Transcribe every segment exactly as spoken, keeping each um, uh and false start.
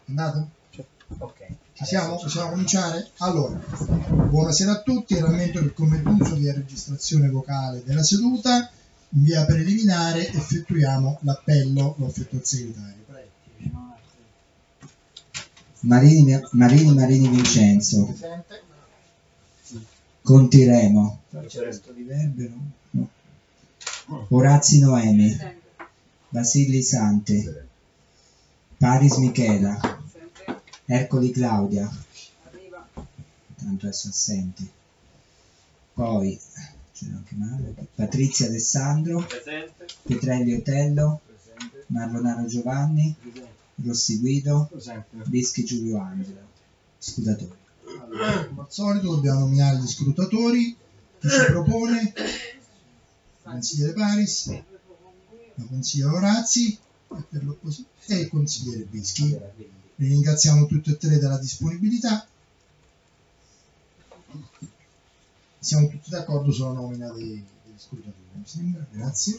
Andato? Ok. Ci siamo? Possiamo cominciare? Allora, buonasera a tutti, rammento che come d'uso via registrazione vocale della seduta, in via preliminare effettuiamo l'appello, lo effettua il segretario. Marini Marini, Marini Vincenzo. Presente? Contiremo. C'è il resto di verbe, no? No. Orazzi Noemi. Vasili Sante. Paris Michela. Ercoli Claudia. Tanto adesso assente. Poi c'era anche male. Patrizia Alessandro. Presente. Pietrelli Otello. Presente. Marronaro Giovanni. Presente. Rossi Guido. Presente. Bischi Giulio Angelo. Scrutatori. Allora, come al solito dobbiamo nominare gli scrutatori. Chi si propone? Il consigliere Paris, la consigliera Orazzi e, per l'opposizione e il consigliere Bischi. Vi ringraziamo tutti e tre della disponibilità. Siamo tutti d'accordo sulla nomina dei, degli scrutatori, mi sembra. Grazie.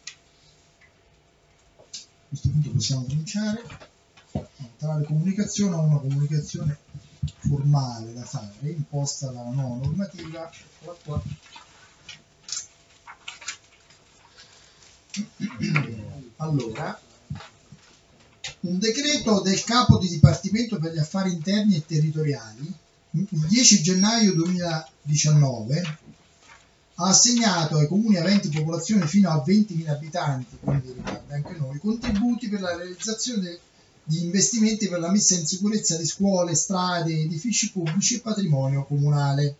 A questo punto possiamo cominciare. Tra le comunicazioni ho una comunicazione formale da fare, imposta dalla nuova normativa, la qua. Allora, un decreto del capo di Dipartimento per gli Affari Interni e Territoriali il dieci gennaio duemiladiciannove ha assegnato ai comuni aventi popolazione fino a ventimila abitanti, quindi riguarda anche noi, contributi per la realizzazione de- di investimenti per la messa in sicurezza di scuole, strade, edifici pubblici e patrimonio comunale.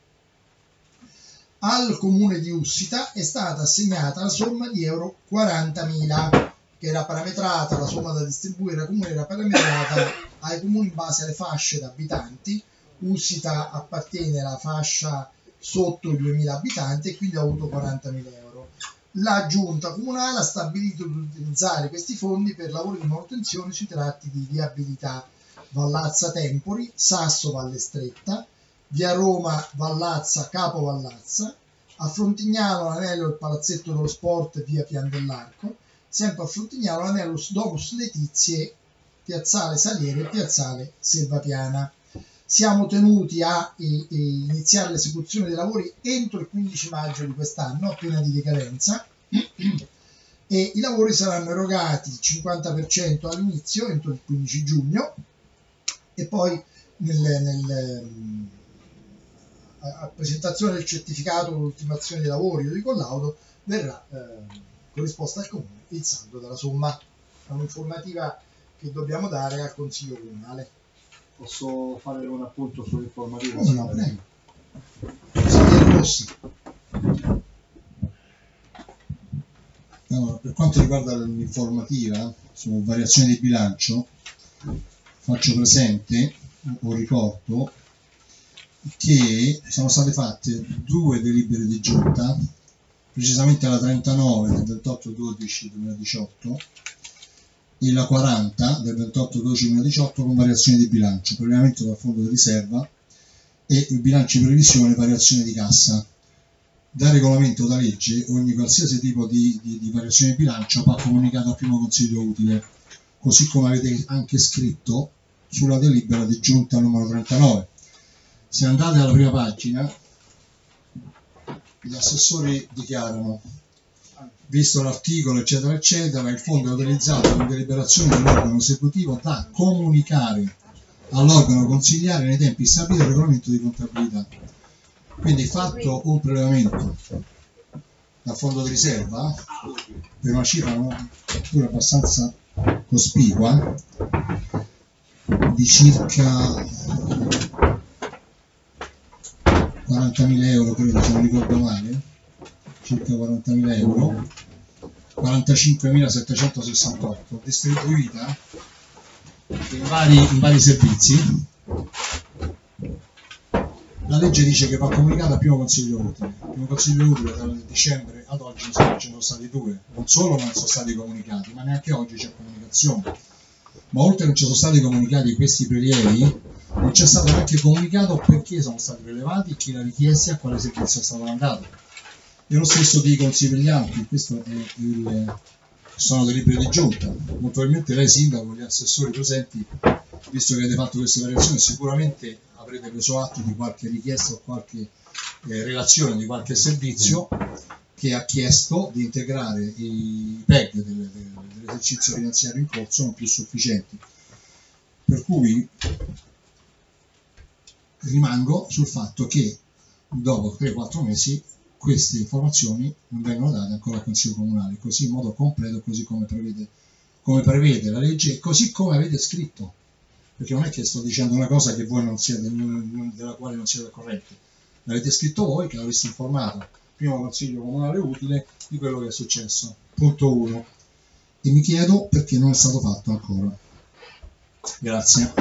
Al comune di Ussita è stata assegnata la somma di euro quarantamila, che era parametrata, la somma da distribuire ai comuni era parametrata ai comuni in base alle fasce da abitanti. Ussita appartiene alla fascia sotto i duemila abitanti e quindi ha avuto quarantamila euro. La giunta comunale ha stabilito di utilizzare questi fondi per lavori di manutenzione sui tratti di viabilità Vallazza Tempori, Sasso Valle Stretta, via Roma Vallazza Capo Vallazza, a Frontignano l'anello del Palazzetto dello Sport via Pian dell'Arco, sempre a Frontignano l'anello Domus Letizie, piazzale Salieri e piazzale Selvapiana. Siamo tenuti a, a iniziare l'esecuzione dei lavori entro il quindici maggio di quest'anno, a pena di decadenza, e i lavori saranno erogati il cinquanta per cento all'inizio, entro il quindici giugno, e poi nel, nel, a presentazione del certificato con l'ultimazione dei lavori o di collaudo verrà eh, corrisposta al comune il saldo della somma. È un'informativa che dobbiamo dare al Consiglio Comunale. Posso fare un appunto sull'informativa? Oh, no, prego. Consigliere Rossi. Allora, per quanto riguarda l'informativa su variazione di bilancio, faccio presente o ricordo che sono state fatte due delibere di giunta, precisamente la trentanove del ventotto dodici duemiladiciotto e la quaranta del ventotto dodici duemiladiciotto con variazione di bilancio, prelievamento dal fondo di riserva e il bilancio di previsione variazione di cassa. Da regolamento, da legge, ogni qualsiasi tipo di, di, di variazione di bilancio va comunicato al primo consiglio utile, così come avete anche scritto sulla delibera di giunta numero trentanove. Se andate alla prima pagina, gli assessori dichiarano: visto l'articolo eccetera eccetera, il fondo è utilizzato con deliberazione dell'organo esecutivo da comunicare all'organo consigliare nei tempi stabiliti dal regolamento di contabilità. Quindi, fatto un prelevamento dal fondo di riserva per una cifra pure abbastanza cospicua di circa quarantamila euro, credo, se non ricordo male, circa quarantamila euro, quarantacinquemilasettecentosessantotto, distribuita in vari, in vari servizi. La legge dice che va comunicata al primo consiglio utile. Il primo consiglio utile dal dicembre ad oggi ce ne sono stati due. Non solo non sono stati comunicati, ma neanche oggi c'è comunicazione. Ma oltre che non ci sono stati comunicati questi prelievi, non c'è stato neanche comunicato perché sono stati prelevati, chi l'ha richiesto e a quale servizio è stato mandato. E lo stesso dico per gli altri, questo è il, sono delibere di giunta. Molto probabilmente lei, sindaco, gli assessori presenti visto che avete fatto queste variazioni, sicuramente avrete preso atto di qualche richiesta o qualche eh, relazione di qualche servizio che ha chiesto di integrare i P E G del, del, dell'esercizio finanziario in corso non più sufficienti. Per cui rimango sul fatto che dopo tre quattro mesi queste informazioni non vengono date ancora al Consiglio Comunale, così in modo completo, così come prevede, come prevede la legge e così come avete scritto. Perché non è che sto dicendo una cosa che voi non siete, della quale non siete al corrente. L'avete scritto voi che avreste informato primo Consiglio Comunale utile di quello che è successo. Punto uno. E mi chiedo perché non è stato fatto ancora. Grazie.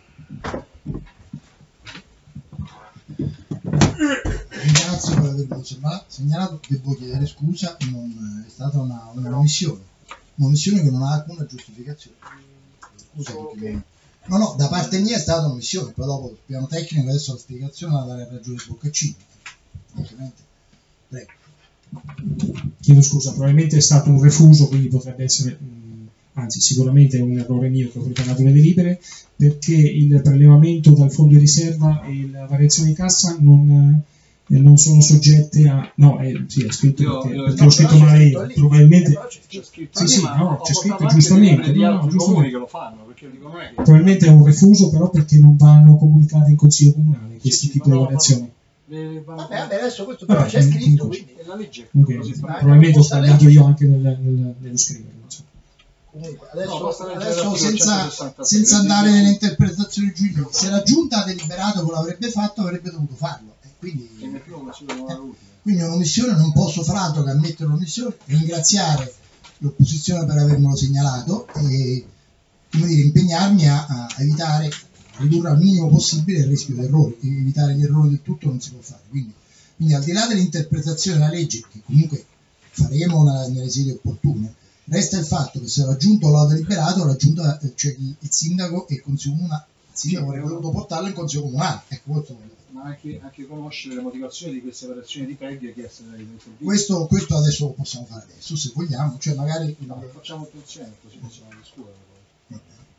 Ringrazio per averlo segnalato, devo chiedere scusa, non è stata una, una omissione, un'omissione che non ha alcuna giustificazione. Scusa perché... No, no, da parte mia è stata un'omissione, poi dopo il piano tecnico adesso la spiegazione la dare ragione Boccaccini. Ovviamente. Prego. Chiedo scusa, probabilmente è stato un refuso, quindi potrebbe essere, mh, anzi sicuramente è un errore mio che ho preparato le delibere, perché il prelevamento dal fondo di riserva e la variazione di cassa non, eh, non sono soggette a... No, eh, sì, è scritto Io- perché, io- perché no, ho scritto però c'è male scritto io, lì. probabilmente... C'è scritto Sì, lì, sì, ma no, ho c'è scritto portato anche giustamente, delle di no, no, altri giustamente. comuni che lo fanno, perché dico non è che... Probabilmente è un refuso, però perché non vanno comunicati in Consiglio Comunale questi sì, tipi ma di no, variazioni. Le- vanno- Vabbè, vabbè, adesso questo però Vabbè, c'è scritto, comunque- quindi E la legge è Comunque, così fa. probabilmente ho sbagliato io anche nel, nel, nello scrivere. Non so. comunque No, adesso, basta leggere adesso l'articolo senza, centosessantasei, senza che andare dice- nelle interpretazioni giuridiche, se la giunta ha deliberato che l'avrebbe fatto avrebbe dovuto farlo. E quindi, che nel primo Consiglio Comunale utile. quindi un'omissione non posso far altro che ammettere un'omissione, ringraziare l'opposizione per avermelo segnalato e come dire, impegnarmi a, a evitare, a ridurre al minimo possibile il rischio di errori. Evitare gli errori del tutto non si può fare. Quindi, quindi al di là dell'interpretazione della legge, che comunque faremo nella- nelle sedi opportune, resta il fatto che se la Giunta lo ha deliberato, la Giunta, eh, cioè il, il sindaco e il Consiglio Comunale, il sindaco avrebbe dovuto portarlo in Consiglio Comunale. Ecco, questo, Ma anche, anche conoscere le motivazioni di queste variazioni di P E G chieste dai dai servizi. questo, questo adesso lo possiamo fare adesso, se vogliamo, cioè magari... No, facciamo tutto insieme, così possiamo discutere poi.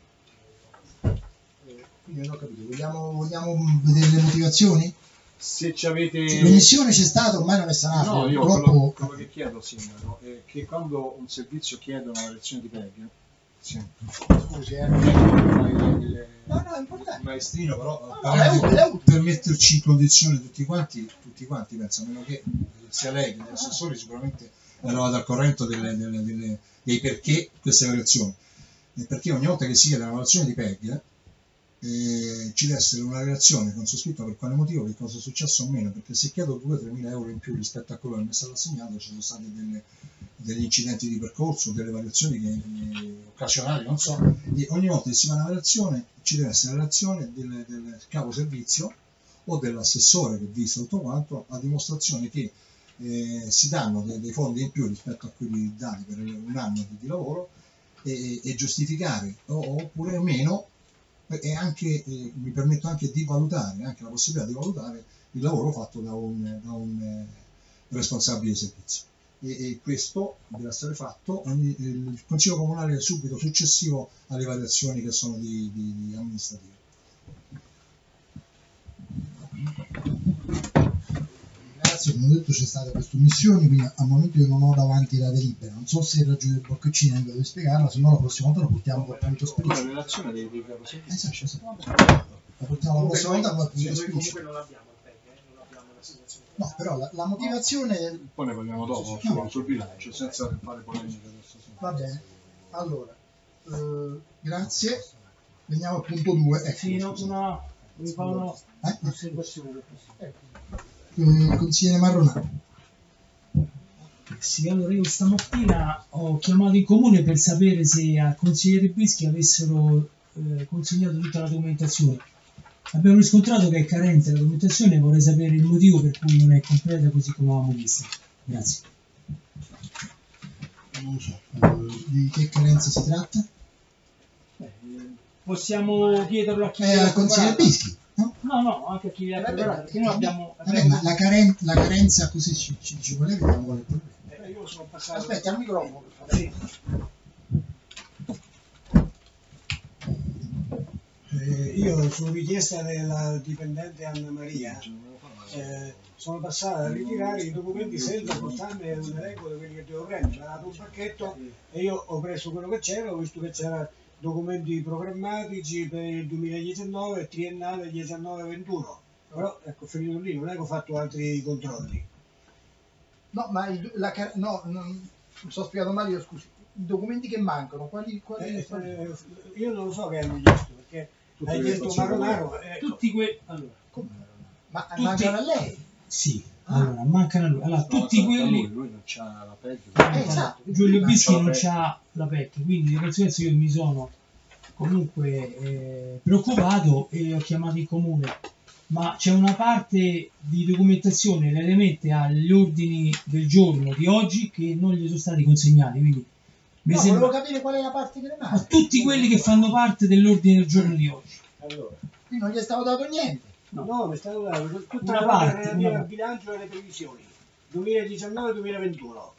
Eh, Quindi non ho capito, vogliamo, vogliamo vedere le motivazioni? Se ci avete... Cioè, l'omissione c'è stata, ormai non è sanata, No, io quello, purtroppo... quello che chiedo, Sindaco, è che quando un servizio chiede una variazione di P E G, sì, Scusi, eh. non è che fai le- No, no, è importante. Maestrino, però No, no, per, è utile, è utile. per metterci in condizione tutti quanti, tutti quanti penso, a meno che sia lei che gli assessori sicuramente eravate al corrente delle, delle, delle, dei perché queste variazioni. E perché ogni volta che si chiede una variazione di P E G eh, ci deve essere una relazione con sottoscritto per quale motivo, che cosa è successo o meno, perché se chiedo due tre mila euro in più rispetto a quello che mi è stato assegnato ci sono stati delle, degli incidenti di percorso, delle variazioni che, eh, occasionali, non so, e ogni volta che si fa una variazione ci deve essere la relazione del, del capo servizio o dell'assessore che vista tutto quanto a dimostrazione che eh, si danno dei, dei fondi in più rispetto a quelli dati per un anno di, di lavoro e, e giustificare o, oppure meno e anche eh, mi permetto anche di valutare anche la possibilità di valutare il lavoro fatto da un, da un eh, responsabile di servizio e, e questo deve essere fatto ogni, il Consiglio Comunale subito successivo alle variazioni che sono di, di, di amministrative. Grazie, come ho detto c'è stata questa omissione, quindi al momento io non ho davanti la delibera, non so se il ragione del Boccaccini è in grado di spiegarla, se no la prossima volta la portiamo col punto La esplicito. relazione dei dei capo servizio. Esatto, esatto. La portiamo la prossima volta col punto Noi esplicito. comunque non abbiamo il P E G, eh, non abbiamo la situazione. No, però la, la motivazione... Poi ne parliamo dopo sul, sul bilancio, senza fare polemiche adesso. Sì. Va bene. Allora, eh, grazie. Veniamo al punto due. Ecco, Sì, no, scusa. no, mi fa una Eh? osservazione. Eh, consigliere Marronato. Sì, allora io stamattina ho chiamato in comune per sapere se al consigliere Bischi avessero eh, consegnato tutta la documentazione. Abbiamo riscontrato che è carente la documentazione e vorrei sapere il motivo per cui non è completa così come avevamo visto. Grazie. Non lo so. Eh, di che carenza si tratta? Eh, possiamo chiederlo a chi È l'ha al consigliere preparata? Bischi, no? No, no, anche a chi l'ha preparato, perché noi abbiamo... Vabbè, abbiamo- ma la, caren- la carenza così ci, ci dice qual è, vediamo qual è il problema. eh, io sono passato... Aspetta, al microfono, per favore. Sì. Eh, Eh, io su richiesta della dipendente Anna Maria eh, sono passata a ritirare i documenti senza portarmi un elenco di quelli che devo prendere. Mi ha dato un pacchetto e io ho preso quello che c'era, ho visto che c'era documenti programmatici per il duemiladiciannove e triennale diciannove ventuno. Però ecco, finito lì, non è che ho fatto altri controlli. No, ma il, la, no, non mi sono spiegato male, io scusi. I documenti che mancano, quali, quali Eh, sono? eh, io non lo so che hanno chiesto, perché Tutte hai le detto persone Maronaro. Ecco. Tutti que... allora, Come? Ma Tutti- mancano a lei? sì, allora, mancano a lui. Allora, No, tutti lui, quelli... lui non c'ha la peggio. Eh, esatto. Giulio Ma Bischi c'ha la non P E C. c'ha la P E C, quindi di conseguenza io mi sono comunque eh, preoccupato e ho chiamato il comune, ma c'è una parte di documentazione inerente agli ordini del giorno di oggi che non gli sono stati consegnati, quindi mi No, sembra volevo capire qual è la parte che le a manca. tutti quelli che fanno parte dell'ordine del giorno di oggi. Allora, Qui non gli è stato dato niente. No. no, mi stanno dando tutta Una la parte, parte relativa una al bilancio e alle previsioni duemiladiciannove duemilaventuno.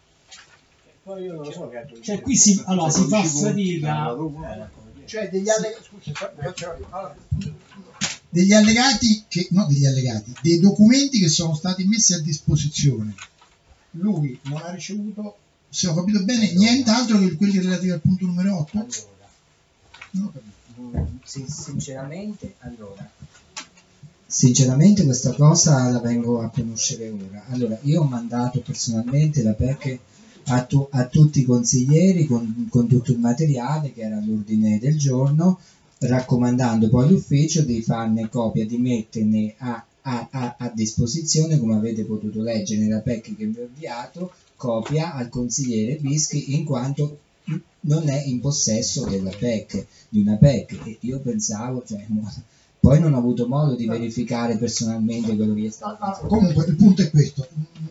E poi io non lo so che altro. Cioè qui si, allora, si fa dodici punti, fatica, eh, Cioè degli allegati, scusi, faccio io. Allora, degli allegati che, no degli allegati, dei documenti che sono stati messi a disposizione. Lui non ha ricevuto, se ho capito bene, nient'altro che quelli relativi al punto numero otto. Allora, Non ho capito. mm, sin- sinceramente, allora, sinceramente questa cosa la vengo a conoscere ora. Allora, io ho mandato personalmente la P E C a, tu- a tutti i consiglieri con, con tutto il materiale che era all'ordine del giorno, raccomandando poi all'ufficio di farne copia, di metterne a, a- a- a disposizione, come avete potuto leggere nella P E C che vi ho inviato, copia al consigliere Bischi, in quanto non è in possesso della P E C, di una P E C, e io pensavo, cioè, mo- poi non ho avuto modo di verificare personalmente quello che gli è stato Ah, fatto. comunque il punto è questo: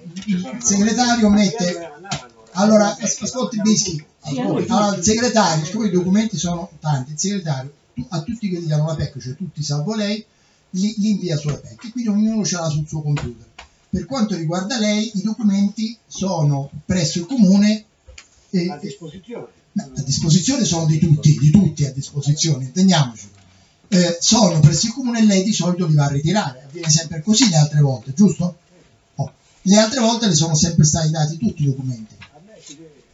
il segretario mette, allora as- ascolti Bischi, allora il segretario, siccome i documenti sono tanti, il segretario a tutti quelli che hanno la P E C, cioè tutti salvo lei, li, li invia sulla P E C, e quindi ognuno ce l'ha sul suo computer. Per quanto riguarda lei, i documenti sono presso il comune e, A disposizione. no, a disposizione sono di tutti, di tutti a disposizione, intendiamoci. Eh, sono presso il comune e lei di solito li va a ritirare. Avviene sempre così le altre volte, giusto? Oh. Le altre volte le sono sempre stati dati tutti i documenti. A me si deve-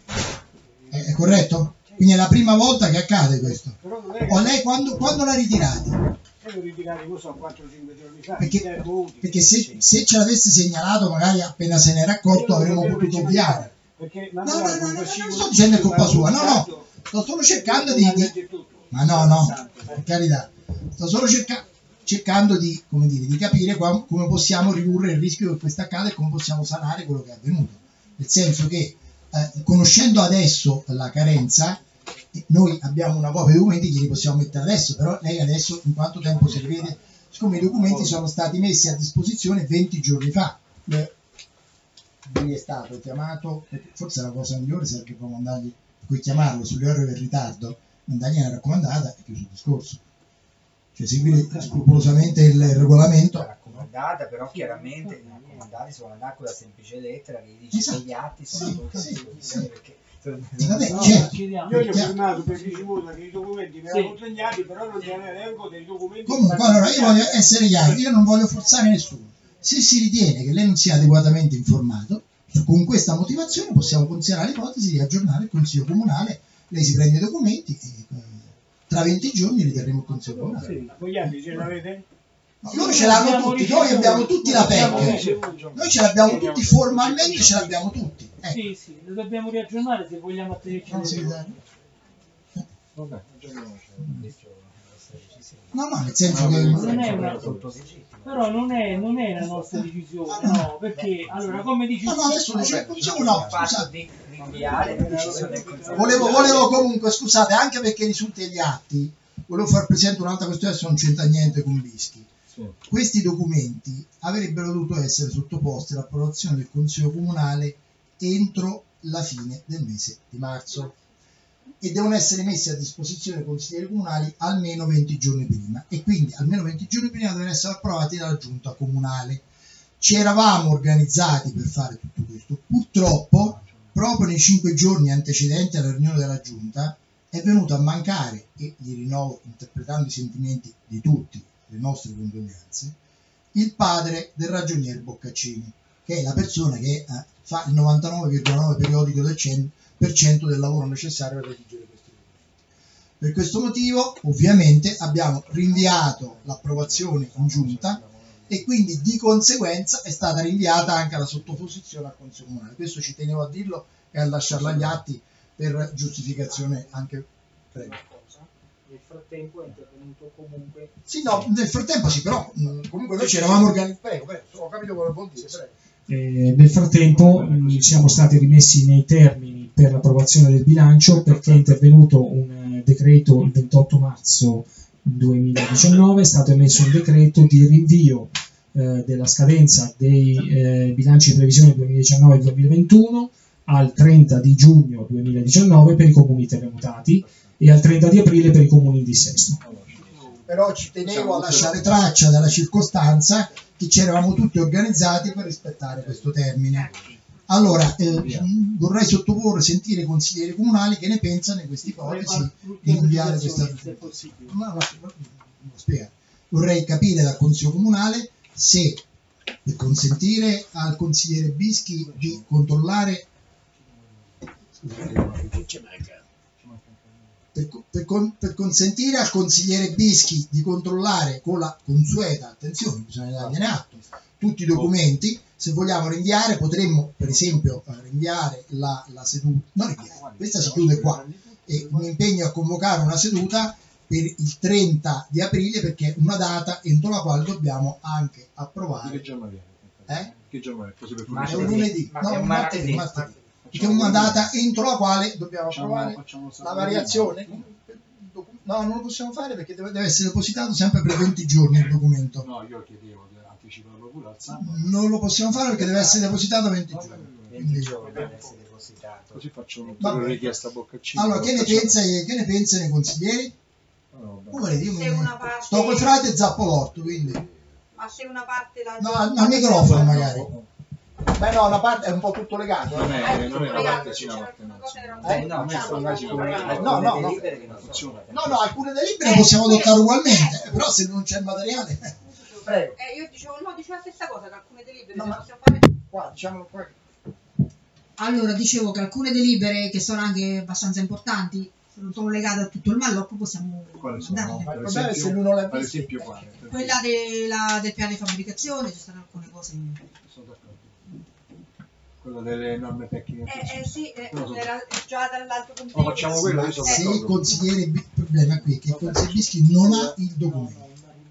È, è corretto? Quindi è la prima volta che accade questo. Però non è che O lei quando, quando l'ha ritirati? devo ritirare, non so, quattro o cinque giorni fa. Perché, mi servo utile. perché se, se ce l'avesse segnalato, magari appena se n'era accorto, avremmo potuto ovviare. Perché No, no, no, no, no, non sto dicendo è colpa sua, no, no, sto solo cercando di, di- ma no, no, per carità, sto solo cerca- cercando di, come dire, di capire qua- come possiamo ridurre il rischio che questo accada e come possiamo sanare quello che è avvenuto. Nel senso che, eh, conoscendo adesso la carenza, eh, noi abbiamo una copia dei documenti che li possiamo mettere adesso, però lei adesso in quanto tempo si rivede? Siccome i documenti sono stati messi a disposizione venti giorni fa, eh, lui è stato chiamato, forse la cosa migliore sarebbe proprio mandargli, puoi chiamarlo sulle ore del ritardo, mandargli una raccomandata e chiuso il discorso. Cioè seguire scrupolosamente il regolamento. Raccomandata, però chiaramente i raccomandati sono andati con la semplice lettera che gli dice Esatto. che gli atti sono Sì, tutti a sì, disposizione, sì. perché E vabbè, No, certo, chiediamo. Io gli ho Chiaro. firmato per ricevuta che i documenti mi Sì. erano consegnati, però non c'è l'elenco dei documenti. comunque allora io voglio essere chiaro, io non voglio forzare nessuno. Se si ritiene che lei non sia adeguatamente informato, con questa motivazione possiamo considerare l'ipotesi di aggiornare il Consiglio Comunale, lei si prende i documenti e eh, tra venti giorni riterremo il Consiglio Comunale. Sì, voi gli altri ce l'avete? No, loro ce l'hanno tutti, noi abbiamo tutti la P E C, noi ce l'abbiamo tutti formalmente, ce l'abbiamo tutti. Ecco. Sì, sì, lo dobbiamo riaggiornare se vogliamo attenerci. No, segretario. Vabbè, No, no, nel senso che Non è una- Però non è, non è la nostra decisione, no, perché allora come dici no, no, adesso lo cerco, diciamo no, il fatto scusate. di rinviare la decisione del Consiglio. Volevo, volevo comunque, scusate, anche perché risulta agli atti, volevo far presente un'altra questione, adesso non c'entra niente con Bischi. Questi documenti avrebbero dovuto essere sottoposti all'approvazione del Consiglio Comunale entro la fine del mese di marzo e devono essere messi a disposizione dei consiglieri comunali almeno venti giorni prima, e quindi almeno venti giorni prima devono essere approvati dalla giunta comunale. Ci eravamo organizzati per fare tutto questo, purtroppo proprio nei cinque giorni antecedenti alla riunione della giunta è venuto a mancare, e gli rinnovo, interpretando i sentimenti di tutti, le nostre condoglianze, il padre del ragionier Boccaccini, che è la persona che eh, fa il novantanove virgola nove periodico del cento per cento del lavoro necessario per redigere questi documenti. Per questo motivo, ovviamente, abbiamo rinviato l'approvazione in giunta e quindi di conseguenza è stata rinviata anche la sottoposizione al Consiglio Comunale. Questo ci tenevo a dirlo e a lasciarlo agli atti per giustificazione anche. Prego. Nel frattempo è intervenuto comunque. Sì, no, nel frattempo sì, però mh, comunque noi ci eravamo organizzati. Prego, prego, ho capito quello che vuol dire. Prego. Eh, nel frattempo mh, siamo stati rimessi nei termini per l'approvazione del bilancio perché è intervenuto un eh, decreto il ventotto marzo duemiladiciannove, è stato emesso un decreto di rinvio eh, della scadenza dei eh, bilanci di previsione duemiladiciannove duemilaventuno al trenta di giugno duemiladiciannove per i comuni terremotati e al trenta di aprile per i comuni in dissesto. Però ci tenevo a lasciare traccia della circostanza che ci eravamo tutti organizzati per rispettare questo termine. Allora, eh, vorrei sottoporre, sentire i consiglieri comunali che ne pensano di questa ipotesi di inviare questa... No, no, no, no, spiega. Vorrei capire dal Consiglio Comunale se, per consentire al consigliere Bischi di controllare... Per, per, per consentire al consigliere Bischi di controllare con la consueta attenzione, bisogna dargliene atto, tutti i documenti. Se vogliamo rinviare, potremmo per esempio rinviare la, la seduta, non rinviare, questa si chiude qua, e un impegno a convocare una seduta per il trenta di aprile, perché è una data entro la quale dobbiamo anche approvare. Che giorno viene? Eh? Che giorno è? Così per È un lunedì, no, un martedì, martedì. Che è una data entro la quale dobbiamo approvare la variazione. No, non lo possiamo fare perché deve, deve essere depositato sempre per venti giorni il documento. No, io chiedevo di anticiparlo pure al sabato. Non lo possiamo fare perché deve essere depositato venti giorni. venti giorni deve essere depositato. Così faccio una richiesta a Boccaccini. Allora, che ne, pensa, che ne pensano i consiglieri? Oh, oh, io se una parte... sto col frate Zappolorto, quindi... Ma se una parte... La... No, al, al microfono magari. Beh no, una parte è un po' tutto legato. Non è, eh. non è una parte sì, una parte no. Eh? No, no, no, no. No, no, alcune delibere possiamo adottare ugualmente, eh, però se non c'è il materiale... Prego. Eh, io dicevo, no, dicevo la stessa cosa, che alcune delibere no, se ma... possiamo fare... Qua, diciamolo qua. Allora, dicevo che alcune delibere che sono anche abbastanza importanti, non sono legate a tutto il mallocco, possiamo andarle. Ma il problema è se lui non l'ha per esempio quale? Quella della, del piano di fabbricazione, ci sono alcune cose... Sono d'accordo. Quella delle norme tecniche. Eh, eh sì, eh, era già dall'altro punto no, facciamo quello, io sono se il consigliere, il problema qui è che il consigliere Bischi non ha il documento.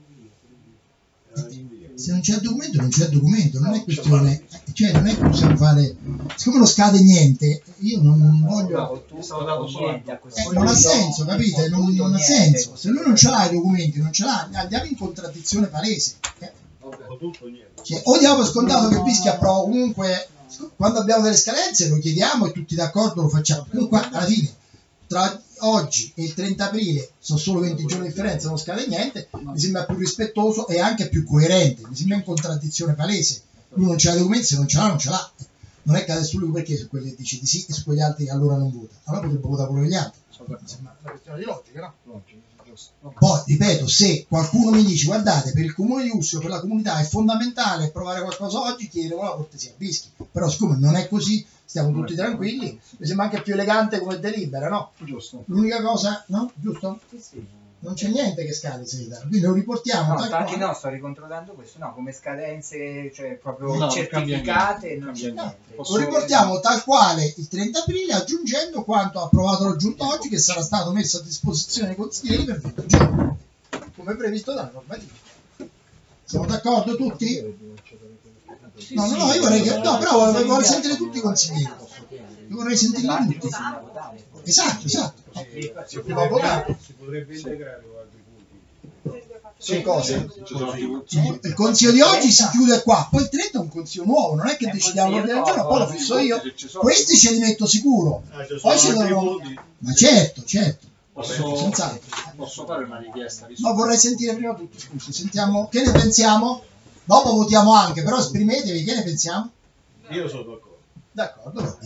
Se non c'è il documento non c'è il documento, non è questione, cioè non è che possiamo fare, siccome non scade niente, io non, non voglio, eh, non ha senso, capite? Non, non ha senso, se lui non ce l'ha i documenti, non ce l'ha, andiamo in contraddizione palese. Eh. Cioè, o diamo per scontato che Bischi approva comunque, quando abbiamo delle scadenze lo chiediamo e tutti d'accordo lo facciamo, comunque alla fine tra oggi e il trenta aprile sono solo venti giorni di differenza, non scade niente, mi sembra più rispettoso e anche più coerente, mi sembra in contraddizione palese. Lui non c'ha i documenti, se non ce l'ha non ce l'ha, non è che adesso lui perché su quelli dice di sì e su quegli altri allora non vota, allora potrebbe votare pure gli altri, mi sembra una questione di logica, no? Poi ripeto, se qualcuno mi dice guardate per il comune di Ussio, per la comunità è fondamentale approvare qualcosa oggi, chiederemo la cortesia a Bischi, però siccome non è così stiamo tutti tranquilli, mi sembra anche più elegante come delibera, no? Giusto. L'unica cosa, no? Giusto? Sì, sì. Non c'è niente che scade Seta, quindi lo riportiamo. No, tal infatti quale. no, sto ricontrollando questo, no, come scadenze, cioè proprio No, certificate, non c'è No, niente. lo riportiamo tal quale il trenta aprile, aggiungendo quanto approvato la giunta oggi, che sarà stato messo a disposizione dei consiglieri per venti giorni, come previsto dalla normativa. Siamo d'accordo tutti? No, no, no, io vorrei che... No, però vorrei, vorrei sentire tutti i consiglieri. Io vorrei sentirli tutti. Esatto, esatto. Si potrebbe integrare altri punti. Che cosa? Il consiglio di oggi si chiude qua, poi il trenta è un consiglio nuovo, non è che decidiamo l'ordine del giorno, poi lo fisso io. Questi ce li metto sicuro. Poi ce devono... Ma certo, certo. Posso, Senz'altro. posso fare una richiesta? No, vorrei sentire prima tutti, scusi, sentiamo che ne pensiamo. Dopo votiamo anche, però esprimetevi, che ne pensiamo? Io sono d'accordo. D'accordo, va bene.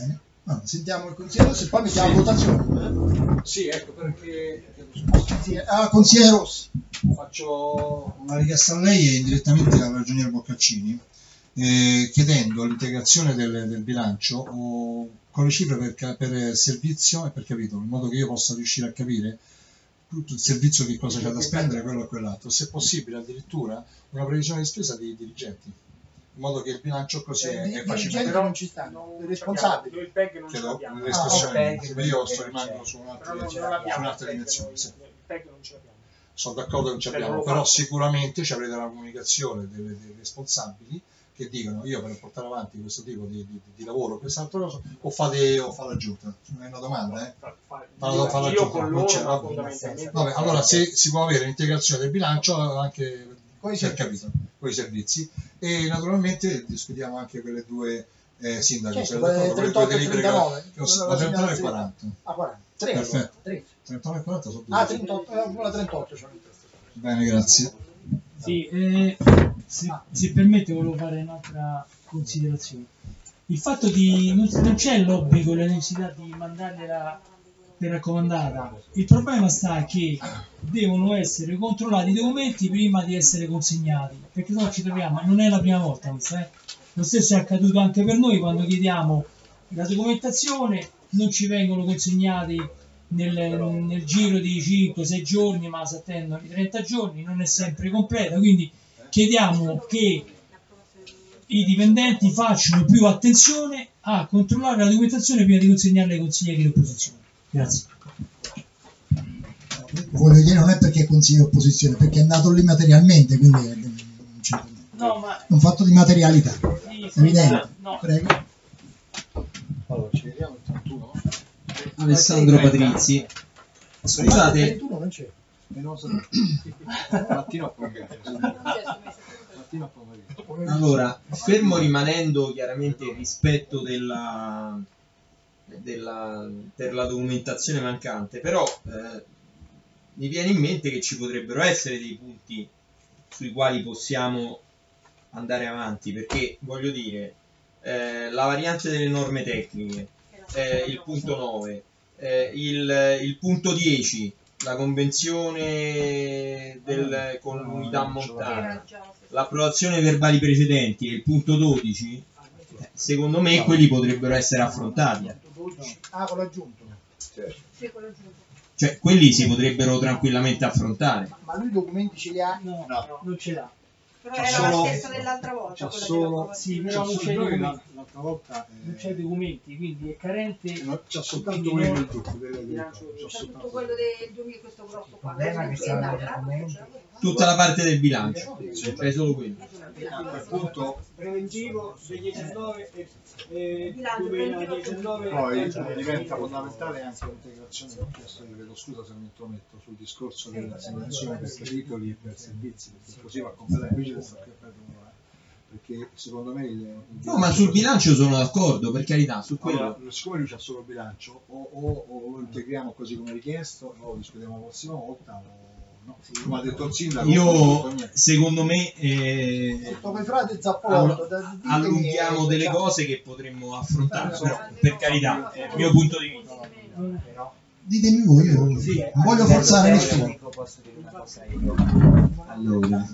Allora, sentiamo il consigliere Rossi e poi mettiamo a votazione. Sì, ecco perché Sì, ah, consigliere Rossi. faccio una richiesta a lei e indirettamente al ragioniere Boccaccini, eh, chiedendo l'integrazione del, del bilancio o, con le cifre per, ca- per servizio e per capitolo, in modo che io possa riuscire a capire tutto il servizio che cosa c'è da spendere, quello e quell'altro, se possibile addirittura una previsione di spesa dei dirigenti, in modo che il bilancio così è, I è dirigenti facile. non ci stanno, i responsabili. Noi il P E G non ce Chiedo l'abbiamo. l'espressione, Ah, ok. io sto rimanendo su Però un'altra, non, su non abbiamo un'altra il P E G, dimensione. Sì. Il P E G non ce l'abbiamo. Sono d'accordo che non ci Cioè, abbiamo, non lo però faccio. sicuramente ci avrete una comunicazione delle- dei responsabili che dicono io per portare avanti questo tipo di, di, di lavoro, quest'altra cosa, o fate o fa l'aggiunta. È una domanda, eh? Fa- fa- Fallo- fallo io aggiunta, con non loro, c'è, ma vabbè. fondamentalmente Vabbè, allora se si può avere l'integrazione del bilancio anche Con i per servizi. capito, con i servizi, e naturalmente discutiamo anche quelle due eh, sindaci, Certo, se quelle d'accordo, quelle trentotto due e delibere che trentanove, ho- che ho- quella la trentanove e segnalazione. quaranta. Ah, quaranta. tre, Perfetto. tre. trentanove e quaranta sono due. Ah, trentotto, eh, quella trentotto. c'ho in testa. Bene, grazie. Sì, eh, se, se permette volevo fare un'altra considerazione. Il fatto di non, non c'è l'obbligo, la necessità di mandargliela per raccomandata. Il problema sta che devono essere controllati i documenti prima di essere consegnati, perché sennò ci troviamo, non è la prima volta questo, eh. Lo stesso è accaduto anche per noi quando chiediamo la documentazione, non ci vengono consegnati nel, nel giro di cinque sei giorni, ma si attendono i trenta giorni, non è sempre completa, quindi chiediamo che i dipendenti facciano più attenzione a controllare la documentazione prima di consegnarla ai consiglieri di opposizione. Grazie. Voglio dire, non è perché è consigliere opposizione, perché è nato lì materialmente, quindi è, non c'è- No, ma è un fatto di materialità. sì, sì, Evidente. no, Prego. allora ci vediamo il trentuno Alessandro Patrizzi. Scusate, ventuno non c'è. e non so mattino a pomeriggio sì. mattino a pomeriggio allora, fermo rimanendo chiaramente il rispetto della, della, per la documentazione mancante, però eh, mi viene in mente che ci potrebbero essere dei punti sui quali possiamo andare avanti, perché voglio dire, eh, la variante delle norme tecniche, eh, il punto nove, eh, il, il punto dieci, la convenzione del, con l'unità montana, l'approvazione dei verbali precedenti e il punto dodici, eh, secondo me quelli potrebbero essere affrontati, Ah, con l'aggiunto. Sì, quello giusto. cioè quelli si potrebbero tranquillamente affrontare. Ma lui i documenti ce li ha? no, No. non ce l'ha. Però C'è era solo- la stessa dell'altra volta. c'è quella solo- dell'approvazione. Sì, c'è però non c'è i solo- documenti, l'altra volta non eh, c'è i documenti, quindi è carente. no, c'è soltanto quindi quelli non- del gruppo delle bilancio- c'è C'è tutto soltanto quello del duemila, questo grosso qua. Il problema è che Sì, stanno no, i l'altro documenti. ce l'avevo. Tutta la parte del bilancio, cioè solo quello. a quel punto Preventivo del diciannove e, e Bilancio duemiladiciannove. poi diventa fondamentale anche l'integrazione che ho chiesto, io vedo scusa se mi intrometto sul discorso dell'assegnazione per capitoli e per servizi, perché così va completamente invece sto qui a perdere un'ora, perché secondo me il, il No, ma sul bilancio sono d'accordo, per carità, su quello. allora, siccome lui c'ha solo il bilancio, o, o, o lo integriamo così come richiesto, o lo discutiamo la prossima volta, o no, come ha detto il sindaco, non Io, fa niente. secondo me, eh, Tutto quei frati zappolotto. allu- allunghiamo delle cose che potremmo affrontare, però, per carità, è il mio punto di vista. Ditemi voi, io non voglio forzare nessuno. Tecnico, posso dire una cosa io? Allora,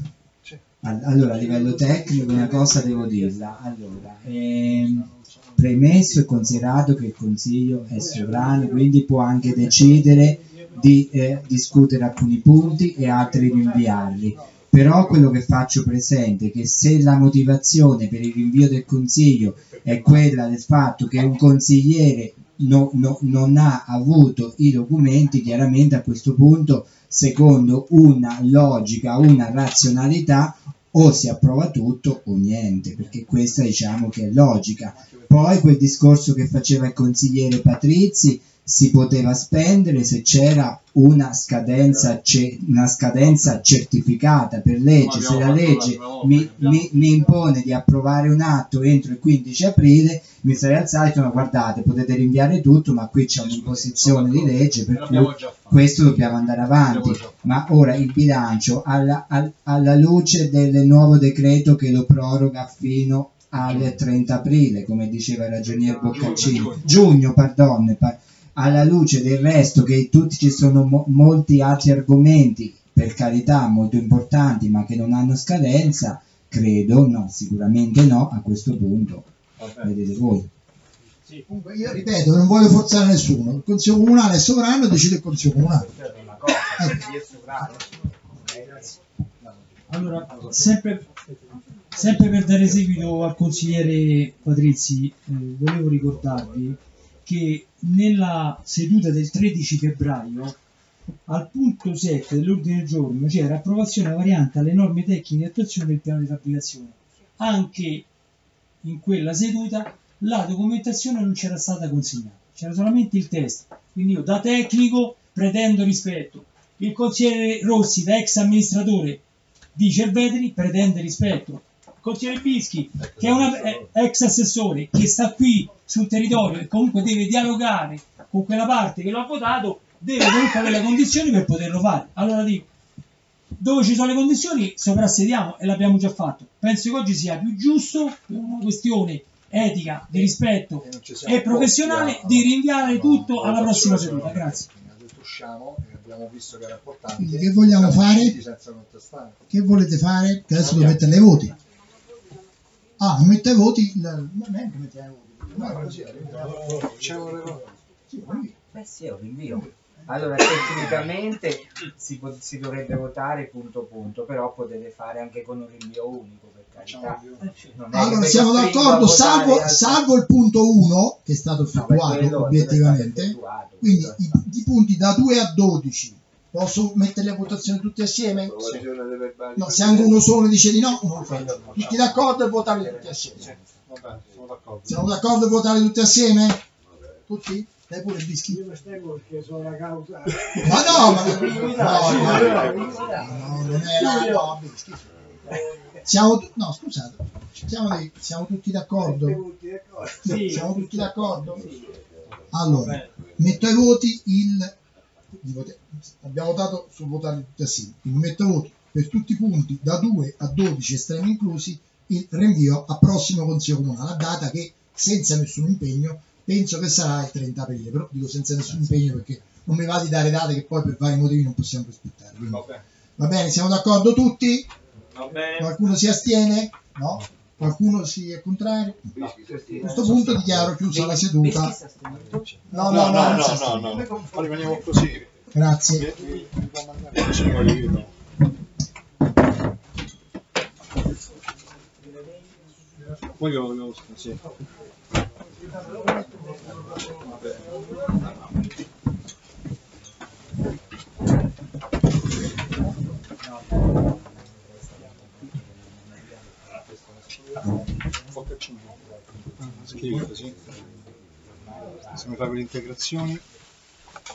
al- allora, a livello tecnico una cosa devo dirla. Allora, ehm, premesso e considerato che il Consiglio è sovrano, quindi può anche decidere di eh, discutere alcuni punti e altri rinviarli. Però quello che faccio presente è che se la motivazione per il rinvio del Consiglio è quella del fatto che un consigliere no- no- non ha avuto i documenti, chiaramente a questo punto, secondo una logica, una razionalità, o si approva tutto o niente, perché questa diciamo che è logica. Poi quel discorso che faceva il consigliere Patrizzi si poteva spendere se c'era una scadenza, ce- una scadenza certificata per legge. Se la legge mi, mi- mi impone di approvare un atto entro il quindici aprile, mi sarei alzato e detto, no, guardate, potete rinviare tutto, ma qui c'è un'imposizione di legge, per cui questo dobbiamo andare avanti. Ma ora il bilancio, alla, al- alla luce del nuovo decreto che lo proroga fino al trenta aprile, come diceva il ragionier Boccaccini, giugno, giugno pardon, pa- alla luce del resto che tutti ci sono mo- molti altri argomenti, per carità molto importanti, ma che non hanno scadenza, credo, no, sicuramente no, a questo punto, vedete voi. Sì. Comunque io ripeto, non voglio forzare nessuno, il Consiglio Comunale è sovrano e decide il Consiglio Comunale. Allora, sempre, sempre per dare seguito al consigliere Patrizzi, eh, volevo ricordarvi che nella seduta del tredici febbraio al punto sette dell'ordine del giorno c'era approvazione variante alle norme tecniche di attuazione del piano di applicazione. Anche in quella seduta la documentazione non c'era stata consegnata, c'era solamente il testo. Quindi io da tecnico pretendo rispetto. Il consigliere Rossi, da ex amministratore di Cerveteri, pretende rispetto. Il consigliere Bischi, che è un ex assessore, che sta qui sul territorio e comunque deve dialogare con quella parte che lo ha votato, deve comunque avere le condizioni per poterlo fare. Allora dico, dove ci sono le condizioni soprassediamo e l'abbiamo già fatto. Penso che oggi sia più giusto, per una questione etica, di rispetto e professionale, di rinviare tutto alla prossima seduta. Grazie. Usciamo e abbiamo visto che era importante. Quindi che vogliamo fare? Che volete fare? Che adesso dovete mettere ai voti. Ah, non mette ai voti? Non è che mette ai voti. No, così, c'è un Beh sì, è un rinvio. Allora, tecnicamente si, po- si dovrebbe votare punto punto, però potete fare anche con un rinvio unico, per carità. Non è Allora che siamo vi costringo a d'accordo, votare salvo, al- salvo il punto uno che è stato No, effettuato per quello- obiettivamente. quello è stato effettuato, Quindi quello è i, i punti da due a dodici posso metterli a votazione tutti assieme? No, se anche uno solo dice di no, non lo faccio. Tutti d'accordo e votarli tutti assieme. Vabbè, sono d'accordo. Siamo d'accordo a votare tutti assieme? Tutti? Dai pure il Bischi. Io mi astengo perché sono la causa. Ma no, ma no, no, no, non era no, Bischi. Siamo tu- no, scusate. Siamo, dei- siamo tutti d'accordo? Sì. Siamo tutti d'accordo? Allora, metto ai voti il di vote- abbiamo votato su votare tutti assieme. Quindi metto ai voti per tutti i punti da due a dodici estremi inclusi il rinvio a prossimo Consiglio Comunale, a data che senza nessun impegno penso che sarà il trenta aprile, però dico senza nessun impegno perché non mi va di dare date che poi per vari motivi non possiamo rispettare. Quindi, va bene, siamo d'accordo tutti? Va bene. Qualcuno si astiene? No? Qualcuno si è contrario? No. A questo punto dichiaro chiusa la seduta. No, no, no, non si astiene. no, no. Ma rimaniamo così. Grazie. Poi io lo sì. Scrivi così. Se mi fai per le integrazioni.